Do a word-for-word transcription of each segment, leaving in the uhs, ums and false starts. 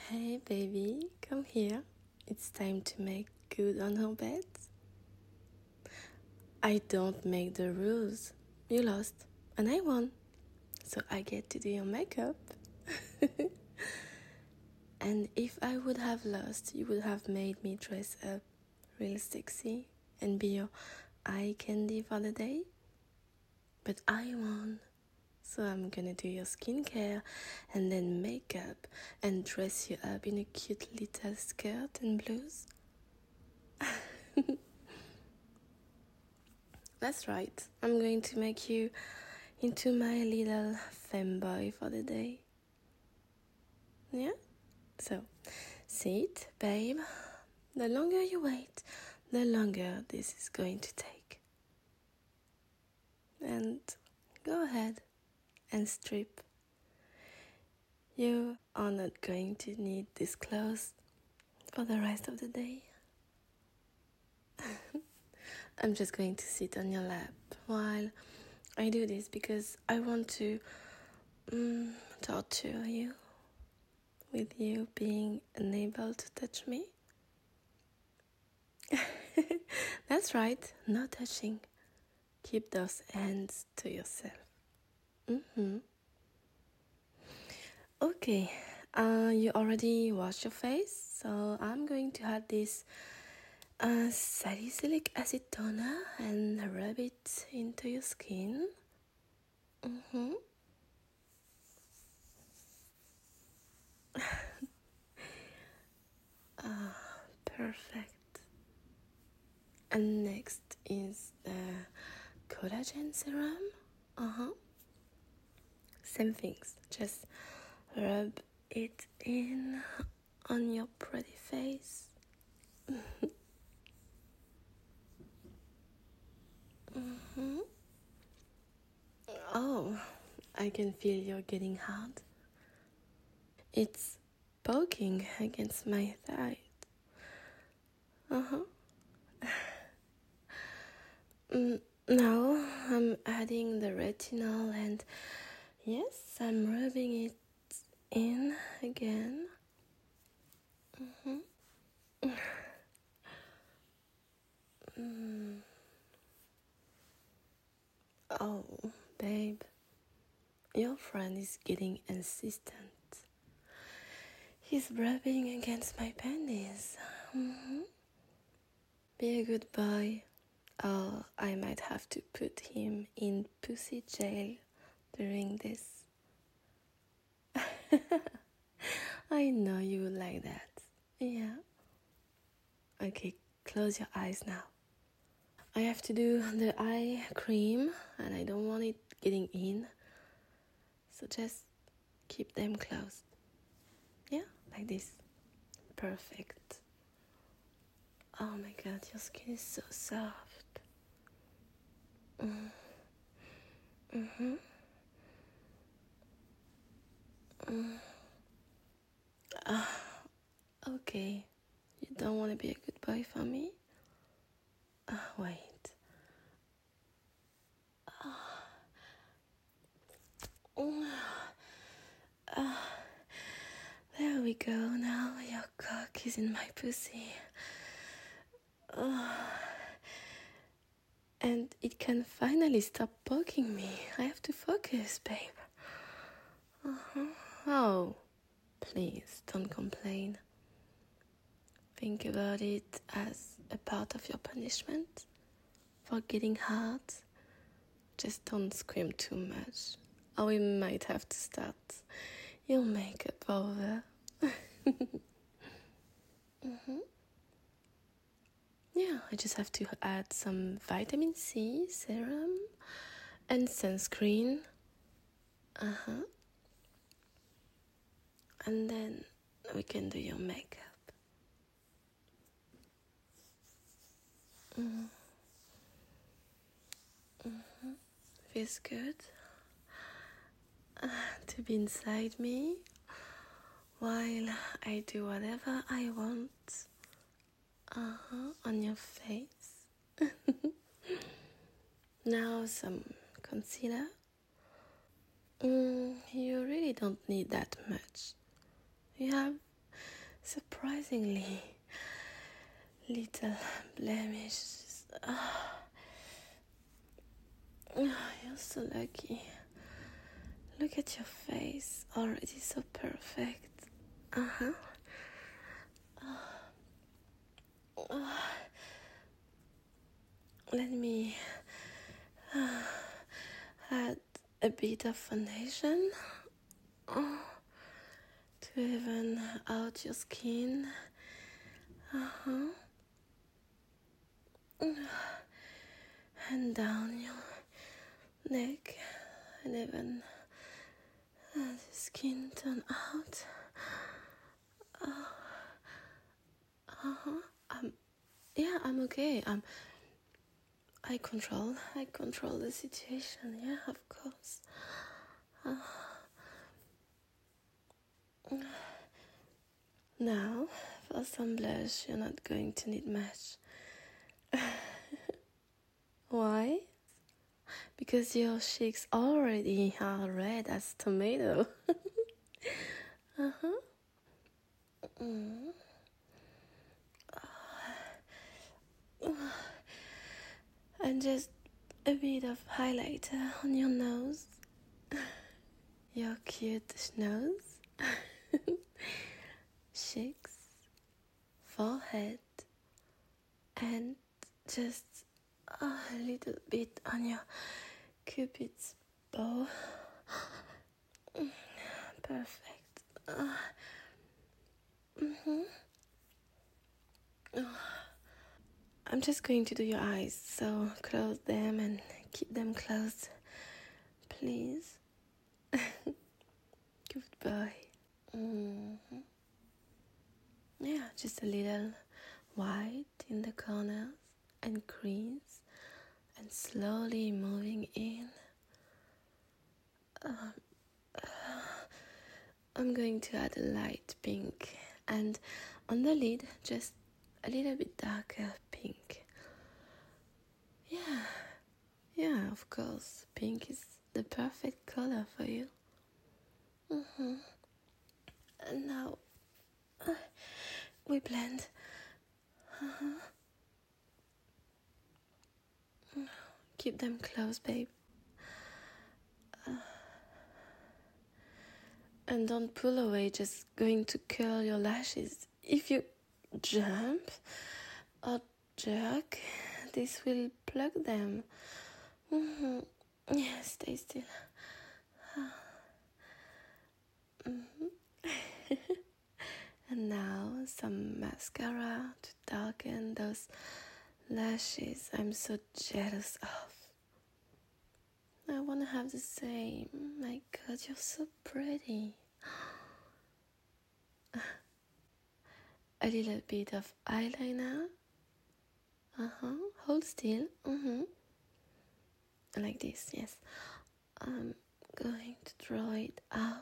Hey baby, come here. It's time to make good on our bed. I don't make the rules. You lost, and I won. So I get to do your makeup. And if I would have lost, you would have made me dress up real sexy and be your eye candy for the day. But I won. So I'm gonna do your skincare and then makeup and dress you up in a cute little skirt and blouse. That's right. I'm going to make you into my little femboy for the day. Yeah? So, sit, babe. The longer you wait, the longer this is going to take. And go ahead and strip. You are not going to need these clothes for the rest of the day. I'm just going to sit on your lap while I do this because I want to um, torture you with you being unable to touch me. That's right, no touching. Keep those hands to yourself. Mm-hmm. Okay, uh, you already washed your face, so I'm going to add this uh, salicylic acid toner and rub it into your skin. Mm-hmm. Ah, perfect. And next is the collagen serum. Uh-huh. Same things, just rub it in on your pretty face. Mm-hmm. Oh, I can feel you're getting hard. It's poking against my thigh. Uh-huh. mm, now I'm adding the retinol and yes, I'm rubbing it in again. Mm-hmm. mm. Oh, babe, your friend is getting insistent. He's rubbing against my panties. Mm-hmm. Be a good boy, or I might have to put him in pussy jail during this. I know you would like that. Yeah. Okay, close your eyes now. I have to do the eye cream and I don't want it getting in. So just keep them closed. Yeah, like this. Perfect. Oh my god, your skin is so soft. Mm. Mm-hmm. Mm. Uh, okay. You don't want to be a good boy for me? Uh, wait. Uh, there we go. Now your cock is in my pussy. Uh, and it can finally stop poking me. I have to focus, babe. Uh-huh. Oh, please don't complain. Think about it as a part of your punishment for getting hard. Just don't scream too much, or we might have to start your makeup over. mm-hmm. Yeah, I just have to add some vitamin C serum and sunscreen. Uh-huh. And then we can do your makeup. Mm-hmm. Mm-hmm. Feels good uh, to be inside me while I do whatever I want uh-huh, on your face. Now some concealer. Mm, you really don't need that much. You have surprisingly little blemishes. Oh, you're so lucky. Look at your face, already so perfect. Uh-huh. Oh, let me uh, add a bit of foundation oh, to even out your skin. Uh-huh. And down your neck, and even uh, the skin turn out. Uh, uh-huh. Um, yeah, I'm okay. Um, I control. I control the situation. Yeah, of course. Uh, now, for some blush, you're not going to need much. Why? Because your cheeks already are red as tomato. uh-huh. Mm. And just a bit of highlighter on your nose. Your cute nose. Cheeks. Forehead. And just a little bit on your Cupid's bow. Perfect. Uh, mm-hmm. uh, I'm just going to do your eyes, so close them and keep them closed, please. Goodbye. Mm-hmm. Yeah, just a little white in the corners and crease, and slowly moving in. Um, uh, I'm going to add a light pink, and on the lid, just a little bit darker pink. Yeah, yeah, of course, pink is the perfect color for you. Mm-hmm. And now uh, we blend. Uh-huh. Keep them close, babe. Uh, and don't pull away, just going to curl your lashes. If you jump or jerk, this will plug them. Mm-hmm. Yeah, stay still. Mm-hmm. And now some mascara to darken those lashes I'm so jealous of. I want to have the same. My God, you're so pretty. A little bit of eyeliner. Uh-huh. Hold still. Mm-hmm. Like this, yes. I'm going to draw it out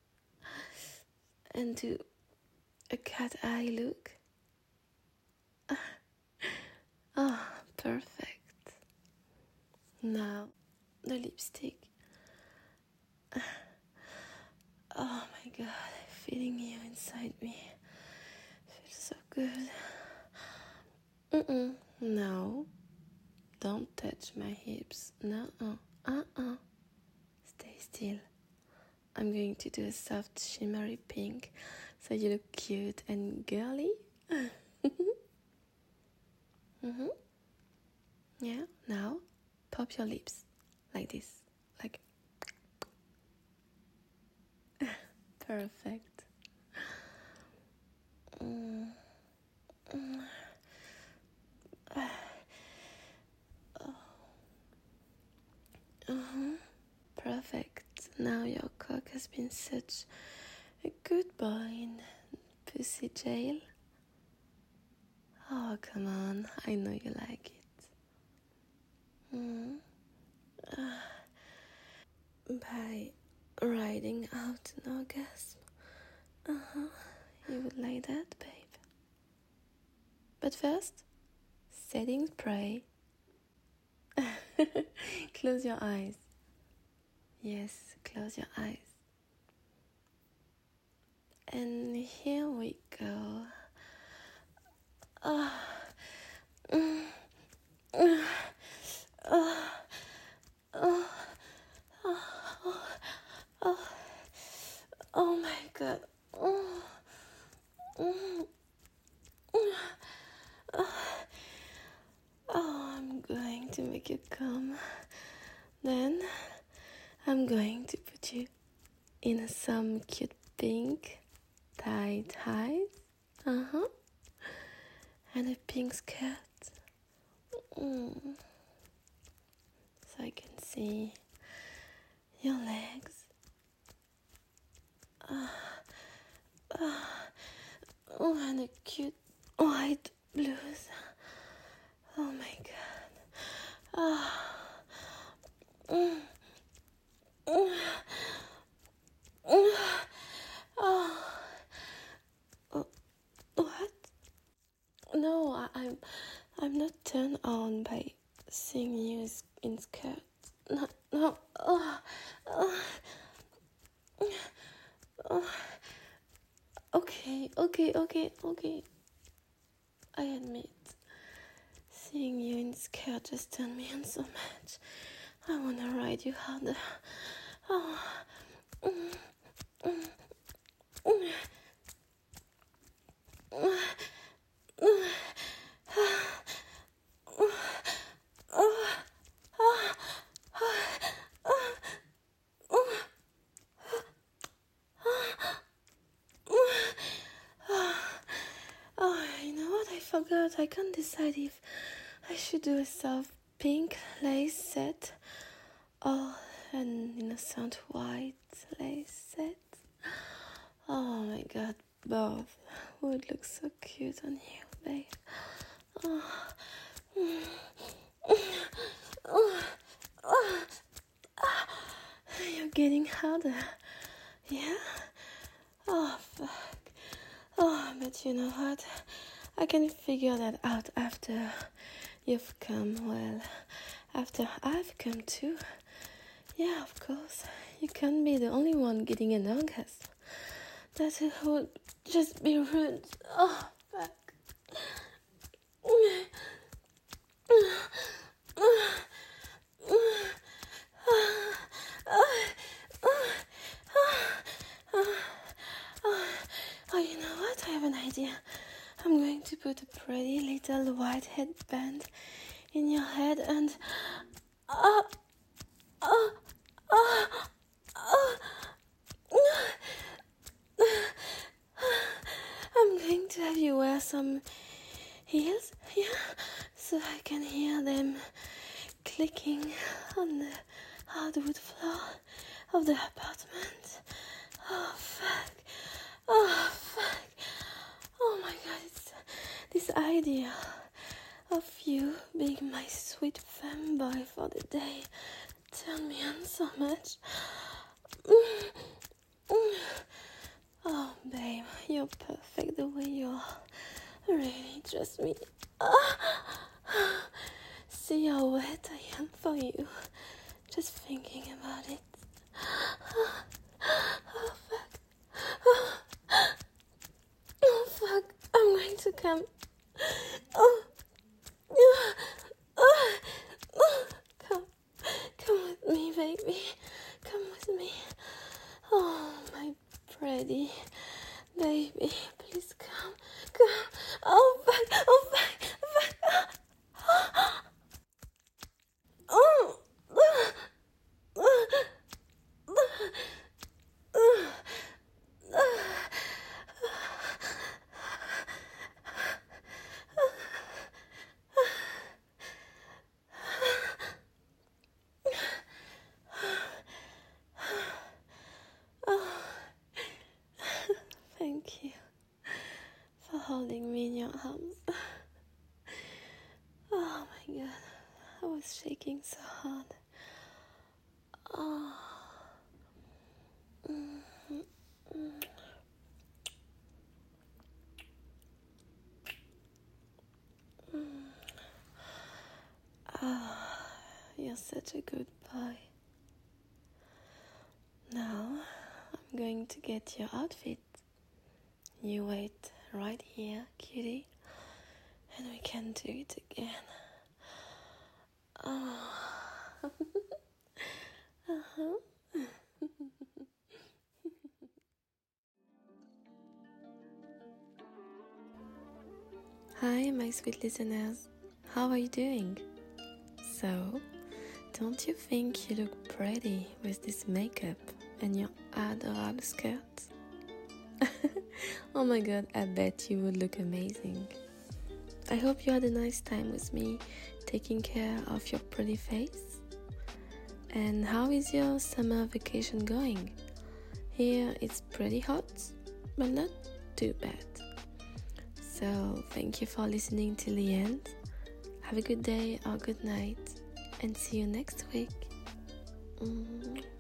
and do a cat eye look. Oh, perfect. Now, the lipstick. Oh my God, feeling you inside me. Feels so good. Mm-mm. No, don't touch my hips. No, uh-uh. Stay still. I'm going to do a soft shimmery pink so you look cute and girly. Mm-hmm. Yeah, now pop your lips like this. Like perfect. Mm. Mm. Oh. Uh-huh. Perfect. Now your cock has been such a good boy in pussy jail. Oh, come on. I know you like it. Mm. Uh, by riding out an orgasm. Uh-huh. You would like that, babe. But first, setting spray. Close your eyes. Yes, close your eyes. and here we go. Oh, mm, mm, oh, oh, oh, oh, oh my God. Oh, mm, mm, oh, oh, I'm going to make you come. Then I'm going to put you in some cute pink tie ties. Uh-huh. And a pink skirt. Mm. So I can see your legs. Uh, uh, oh, and a cute white blouse. Oh my God. Oh. Mm. Mm. Mm. Oh. Oh. What? No, I, I'm I'm not turned on by seeing you in skirts. No, no. Oh, oh, oh. Okay, okay, okay, okay. I admit, seeing you in skirt just turned me on so much. I wanna ride you harder. Oh. Mm, mm, mm, mm, mm. Oh, you know what? I forgot. I can't decide if I should do a soft pink lace set or an innocent white lace set. Oh my God, both would look so cute on you, babe. Oh. Oh. Oh. You're getting harder. Yeah? Oh, fuck. Oh, but you know what? I can figure that out after you've come. Well, after I've come too. Yeah, of course. You can't be the only one getting an orgasm. That would just be rude. Oh, fuck. Oh, you know what? I have an idea. I'm going to put a pretty little white headband in your head and... Oh, oh, oh, oh. I'm going to have you wear some heels, yeah, so I can hear them clicking on the hardwood floor of the apartment. Oh, fuck. Oh, fuck. Oh, my God, it's this idea of you being my sweet femboy for the day turned me on so much. Mm. Mm. Oh, babe, you're perfect the way you are. Really, trust me. Ah. See how wet I am for you. Just thinking about it. Oh, fuck. Oh, oh fuck. I'm going to come. Oh. Oh. Oh. Come. Come with me, baby. Come with me. Oh, my pretty baby. Please come. Come. Oh, fuck. Oh, fuck. Fuck. Oh. Thank you for holding me in your arms. Oh my God, I was shaking so hard. Oh. Mm-hmm. Mm. Oh, you're such a good boy. Now I'm going to get your outfit. You wait right here, cutie, and we can do it again. Oh. uh-huh. Hi, my sweet listeners. How are you doing? So, don't you think you look pretty with this makeup and your adorable skirt? Oh my god, I bet you would look amazing. I hope you had a nice time with me taking care of your pretty face. And how is your summer vacation going? Here it's pretty hot, but not too bad. So thank you for listening till the end. Have a good day or good night, and see you next week. Mm-hmm.